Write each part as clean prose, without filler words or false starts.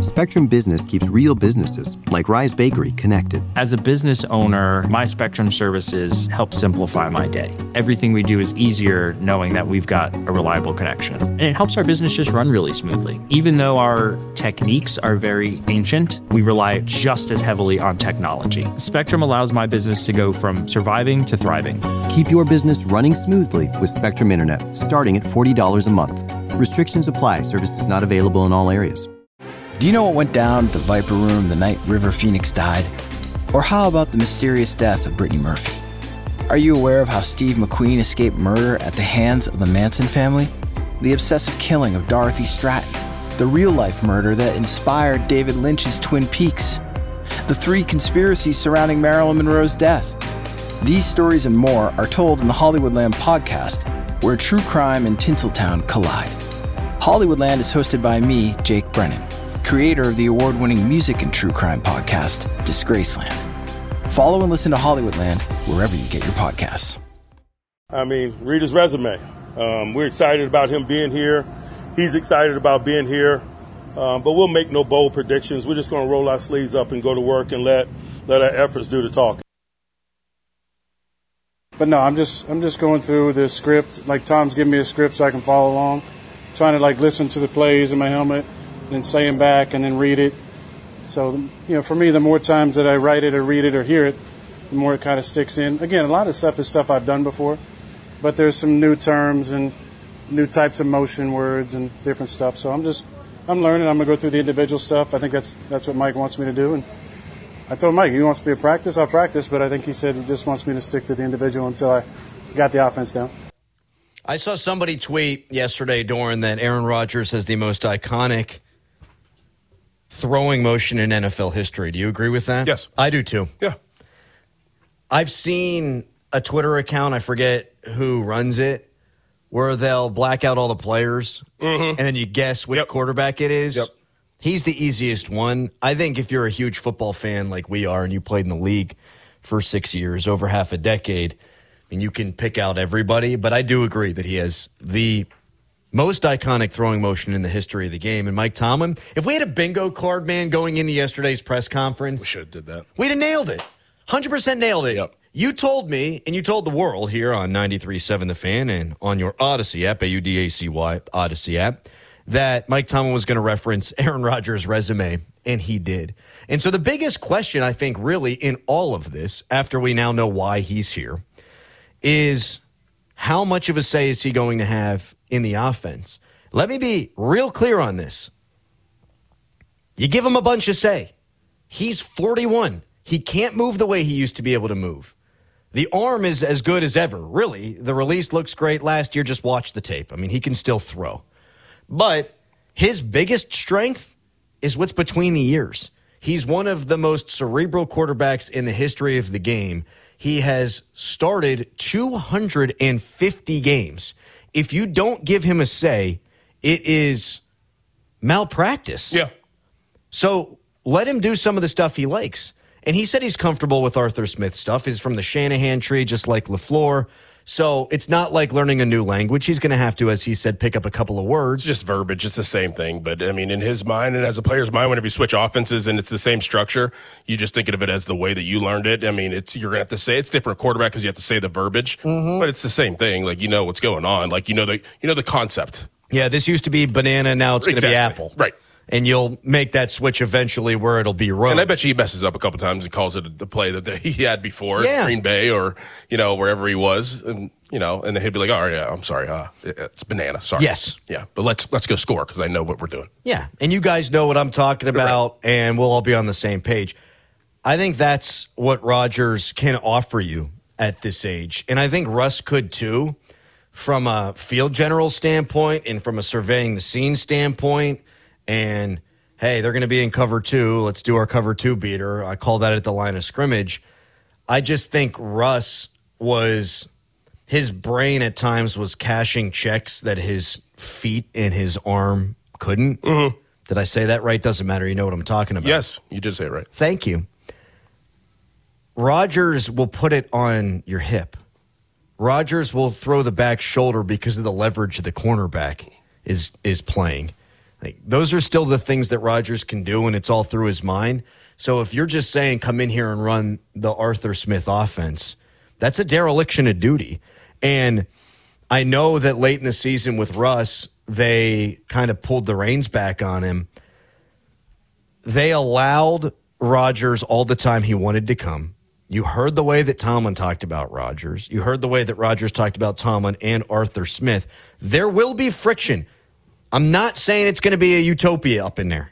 Spectrum Business keeps real businesses, like Rise Bakery, connected. As a business owner, my Spectrum services help simplify my day. Everything we do is easier knowing that we've got a reliable connection. And it helps our business just run really smoothly. Even though our techniques are very ancient, we rely just as heavily on technology. Spectrum allows my business to go from surviving to thriving. Keep your business running smoothly with Spectrum Internet, starting at $40 a month. Restrictions apply. Services not available in all areas. Do you know what went down at the Viper Room the night River Phoenix died? Or how about the mysterious death of Brittany Murphy? Are you aware of how Steve McQueen escaped murder at the hands of the Manson family? The obsessive killing of Dorothy Stratton? The real-life murder that inspired David Lynch's Twin Peaks? The 3 conspiracies surrounding Marilyn Monroe's death? These stories and more are told in the Hollywoodland podcast, where true crime and Tinseltown collide. Hollywoodland is hosted by me, Jake Brennan, creator of the award-winning music and true crime podcast, Disgraceland. Follow and listen to Hollywoodland wherever you get your podcasts. I mean, read his resume. We're excited about him being here. He's excited about being here. But we'll make no bold predictions. We're just going to roll our sleeves up and go to work and let our efforts do the talking. But no, I'm just going through the script. Like, Tom's giving me a script so I can follow along. Trying to, like, listen to the plays in my helmet, then say them back and then read it. So, for me, the more times that I write it or read it or hear it, the more it kind of sticks in. Again, a lot of stuff is stuff I've done before, but there's some new terms and new types of motion words and different stuff. So I'm learning. I'm going to go through the individual stuff. I think that's what Mike wants me to do. And I told Mike, he wants to be a practice, I'll practice, but I think he said he just wants me to stick to the individual until I got the offense down. I saw somebody tweet yesterday, Doran, that Aaron Rodgers has the most iconic throwing motion in NFL history. Do you agree with that? Yes. I do too. Yeah. I've seen a Twitter account, I forget who runs it, where they'll black out all the players, and then you guess which quarterback it is. Yep. He's the easiest one. I think if you're a huge football fan like we are and you played in the league for 6 years, over half a decade, and you can pick out everybody, but I do agree that he has the most iconic throwing motion in the history of the game. And Mike Tomlin, if we had a bingo card, man, going into yesterday's press conference, We should have did that. we'd have nailed it. 100% nailed it. Yep. You told me, and you told the world here on 93.7 The Fan and on your Odyssey app, AUDACY, Odyssey app, that Mike Tomlin was going to reference Aaron Rodgers' resume, and he did. And so the biggest question, I think, really, in all of this, after we now know why he's here, is how much of a say is he going to have in the offense? Let me be real clear on this. You give him a bunch of say. He's 41. He can't move the way he used to be able to move. The arm is as good as ever, really. The release looks great last year. Just watch the tape. I mean, he can still throw. But his biggest strength is what's between the ears. He's one of the most cerebral quarterbacks in the history of the game. He has started 250 games. If you don't give him a say, it is malpractice. Yeah. So let him do some of the stuff he likes. And he said he's comfortable with Arthur Smith's stuff. He's from the Shanahan tree, just like LaFleur. So it's not like learning a new language. He's going to have to, as he said, pick up a couple of words. It's just verbiage. It's the same thing. But, I mean, in his mind and as a player's mind, whenever you switch offenses and it's the same structure, you just think of it as the way that you learned it. I mean, you're going to have to say it's different quarterback because you have to say the verbiage. But it's the same thing. Like, you know what's going on. Like, you know the concept. Yeah, this used to be banana. Now it's going to be apple. Right. And you'll make that switch eventually where it'll be wrong. And I bet you he messes up a couple times and calls it the play that he had before at Green Bay or, wherever he was. And, and then he'll be like, oh, yeah, I'm sorry. It's banana. Sorry. Yes. Yeah. But let's go score because I know what we're doing. Yeah. And you guys know what I'm talking about, and we'll all be on the same page. I think that's what Rodgers can offer you at this age. And I think Russ could too, from a field general standpoint and from a surveying the scene standpoint. And, hey, they're going to be in cover two. Let's do our cover two beater. I call that at the line of scrimmage. I just think Russ his brain at times was cashing checks that his feet and his arm couldn't. Mm-hmm. Did I say that right? Doesn't matter. You know what I'm talking about. Yes, you did say it right. Thank you. Rodgers will put it on your hip. Rodgers will throw the back shoulder because of the leverage the cornerback is playing. Like, those are still the things that Rodgers can do, and it's all through his mind. So if you're just saying, come in here and run the Arthur Smith offense, that's a dereliction of duty. And I know that late in the season with Russ, they kind of pulled the reins back on him. They allowed Rodgers all the time he wanted to come. You heard the way that Tomlin talked about Rodgers. You heard the way that Rodgers talked about Tomlin and Arthur Smith. There will be friction. I'm not saying it's going to be a utopia up in there.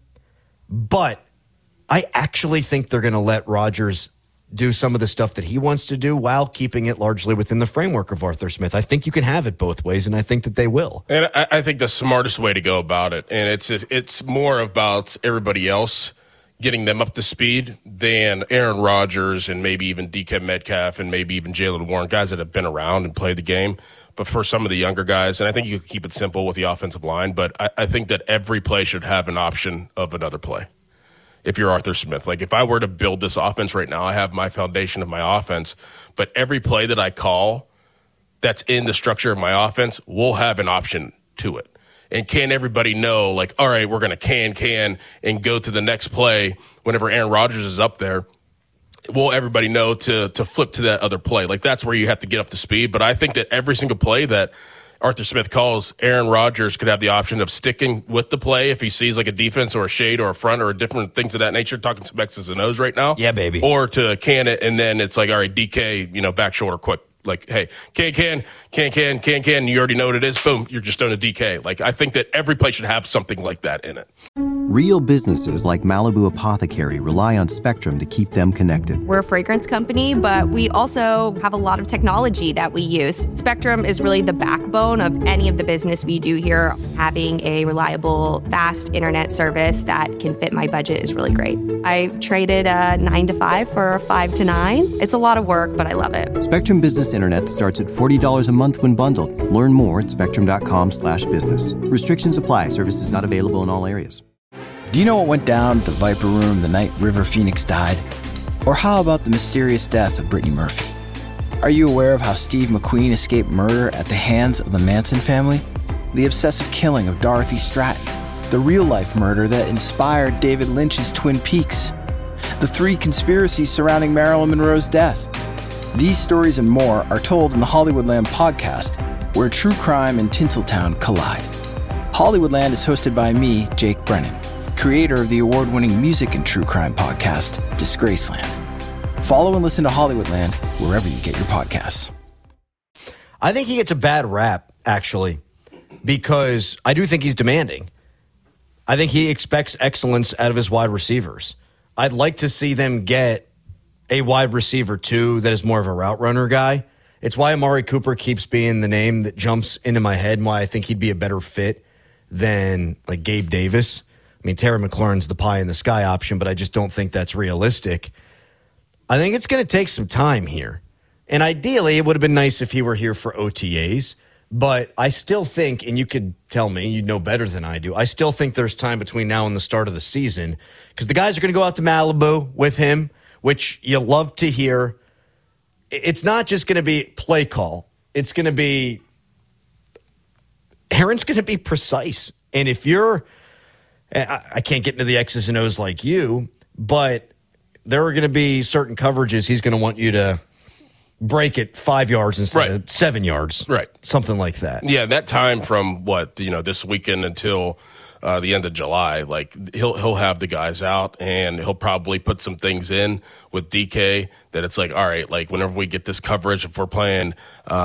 But I actually think they're going to let Rodgers do some of the stuff that he wants to do while keeping it largely within the framework of Arthur Smith. I think you can have it both ways, and I think that they will. And I think the smartest way to go about it, and it's more about everybody else getting them up to speed than Aaron Rodgers and maybe even DK Metcalf and maybe even Jaylen Warren, guys that have been around and played the game. But for some of the younger guys, and I think you could keep it simple with the offensive line, but I think that every play should have an option of another play. If you're Arthur Smith, like if I were to build this offense right now, I have my foundation of my offense, but every play that I call that's in the structure of my offense will have an option to it. And can everybody know, like, all right, we're going to can, and go to the next play whenever Aaron Rodgers is up there? Will everybody know to flip to that other play? Like, that's where you have to get up to speed. But I think that every single play that Arthur Smith calls, Aaron Rodgers could have the option of sticking with the play if he sees like a defense or a shade or a front or different things of that nature, talking some X's and O's right now. Yeah, baby. Or to can it, and then it's like, all right, DK, back shoulder quick. Like, hey, can, you already know what it is. Boom, you're just doing a DK. Like, I think that every play should have something like that in it. Real businesses like Malibu Apothecary rely on Spectrum to keep them connected. We're a fragrance company, but we also have a lot of technology that we use. Spectrum is really the backbone of any of the business we do here. Having a reliable, fast internet service that can fit my budget is really great. I traded a 9 to 5 for a 5 to 9. It's a lot of work, but I love it. Spectrum Business Internet starts at $40 a month when bundled. Learn more at spectrum.com/business. Restrictions apply. Services not available in all areas. Do you know what went down at the Viper Room the night River Phoenix died? Or how about the mysterious death of Brittany Murphy? Are you aware of how Steve McQueen escaped murder at the hands of the Manson family? The obsessive killing of Dorothy Stratton? The real-life murder that inspired David Lynch's Twin Peaks? The 3 conspiracies surrounding Marilyn Monroe's death? These stories and more are told in the Hollywoodland podcast, where true crime and Tinseltown collide. Hollywoodland is hosted by me, Jake Brennan, creator of the award-winning music and true crime podcast, Disgraceland. Follow and listen to Hollywoodland wherever you get your podcasts. I think he gets a bad rap, actually, because I do think he's demanding. I think he expects excellence out of his wide receivers. I'd like to see them get a wide receiver, too, that is more of a route runner guy. It's why Amari Cooper keeps being the name that jumps into my head and why I think he'd be a better fit than, like, Gabe Davis. I mean, Terry McLaurin's the pie in the sky option, but I just don't think that's realistic. I think it's going to take some time here. And ideally, it would have been nice if he were here for OTAs. But I still think, and you could tell me, you know better than I do, I still think there's time between now and the start of the season. Because the guys are going to go out to Malibu with him, which you love to hear. It's not just going to be play call. It's going to be, Aaron's going to be precise. And if you're, I can't get into the X's and O's like you, but there are going to be certain coverages he's going to want you to break it 5 yards instead of 7 yards. Right. Something like that. Yeah, that time from this weekend until the end of July, like he'll have the guys out and he'll probably put some things in with DK that it's like, all right, like whenever we get this coverage, if we're playing,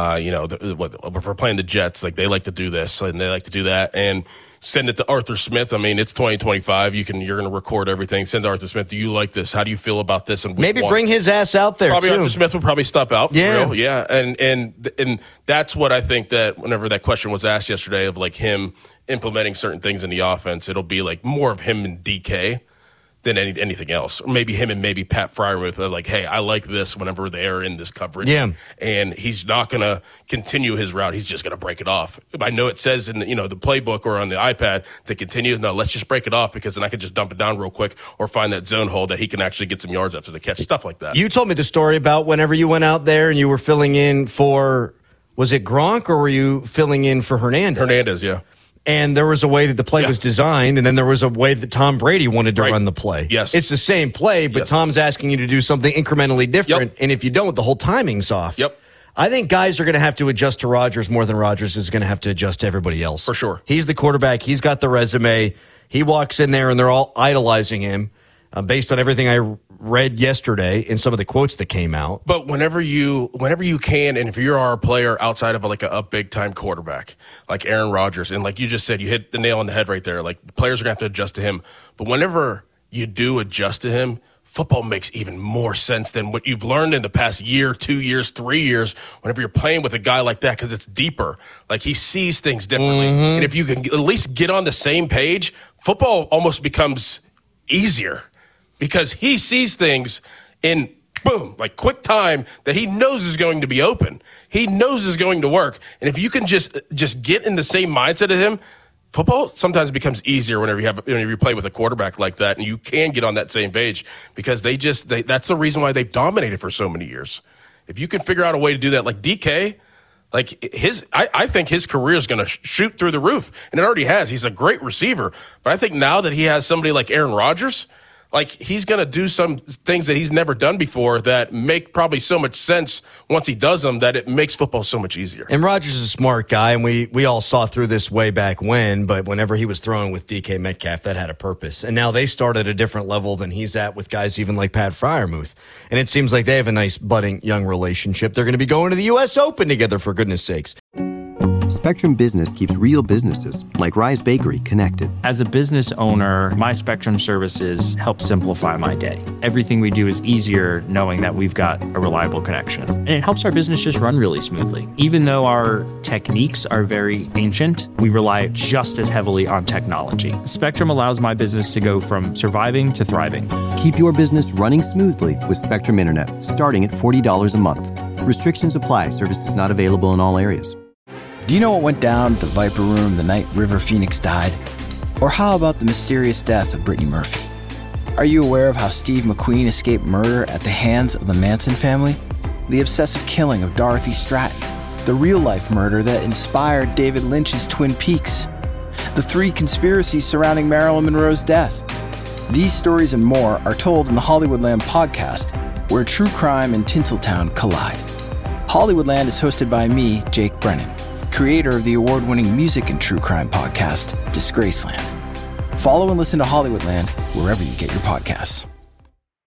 if we're playing the Jets, like they like to do this and they like to do that, and send it to Arthur Smith. I mean, it's 2025. You're going to record everything. Send to Arthur Smith. Do you like this? How do you feel about this? And maybe bring his ass out there. Probably too. Arthur Smith would probably stop out. For yeah, real. Yeah. And that's what I think that whenever that question was asked yesterday of like him implementing certain things in the offense, it'll be like more of him and DK than anything else. Or maybe him and maybe Pat Freiermuth are like, hey, I like this whenever they're in this coverage. Yeah. And he's not going to continue his route. He's just going to break it off. I know it says in the playbook or on the iPad to continue. No, let's just break it off because then I can just dump it down real quick or find that zone hole that he can actually get some yards after the catch, stuff like that. You told me the story about whenever you went out there and you were filling in for, was it Gronk or were you filling in for Hernandez? Hernandez, yeah. And there was a way that the play was designed, and then there was a way that Tom Brady wanted to run the play. Yes. It's the same play, but Tom's asking you to do something incrementally different, and if you don't, the whole timing's off. Yep. I think guys are going to have to adjust to Rodgers more than Rodgers is going to have to adjust to everybody else. For sure. He's the quarterback. He's got the resume. He walks in there, and they're all idolizing him based on everything I read yesterday in some of the quotes that came out. But whenever you can, and if you're our player outside of like a big time quarterback like Aaron Rodgers, and like you just said, you hit the nail on the head right there. Like the players are gonna have to adjust to him. But whenever you do adjust to him, football makes even more sense than what you've learned in the past year, 2 years, 3 years. Whenever you're playing with a guy like that, because it's deeper, like he sees things differently. And if you can at least get on the same page, football almost becomes easier. Because he sees things in, boom, like quick time that he knows is going to be open. He knows is going to work. And if you can just get in the same mindset of him, football sometimes becomes easier whenever you play with a quarterback like that, and you can get on that same page because that's the reason why they've dominated for so many years. If you can figure out a way to do that, like DK, like I think his career is going to shoot through the roof, and it already has. He's a great receiver, but I think now that he has somebody like Aaron Rodgers, like he's going to do some things that he's never done before that make probably so much sense once he does them that it makes football so much easier. And Rodgers is a smart guy, and we all saw through this way back when, but whenever he was throwing with DK Metcalf, that had a purpose. And now they start at a different level than he's at with guys even like Pat Freiermuth. And it seems like they have a nice budding young relationship. They're going to be going to the U.S. Open together, for goodness sakes. Spectrum Business keeps real businesses, like Rise Bakery, connected. As a business owner, my Spectrum services help simplify my day. Everything we do is easier knowing that we've got a reliable connection. And it helps our business just run really smoothly. Even though our techniques are very ancient, we rely just as heavily on technology. Spectrum allows my business to go from surviving to thriving. Keep your business running smoothly with Spectrum Internet, starting at $40 a month. Restrictions apply. Services not available in all areas. Do you know what went down at the Viper Room the night River Phoenix died? Or how about the mysterious death of Brittany Murphy? Are you aware of how Steve McQueen escaped murder at the hands of the Manson family? The obsessive killing of Dorothy Stratton? The real-life murder that inspired David Lynch's Twin Peaks? The 3 conspiracies surrounding Marilyn Monroe's death? These stories and more are told in the Hollywoodland podcast, where true crime and Tinseltown collide. Hollywoodland is hosted by me, Jake Brennan, creator of the award-winning music and true crime podcast, Disgraceland. Follow and listen to Hollywoodland wherever you get your podcasts.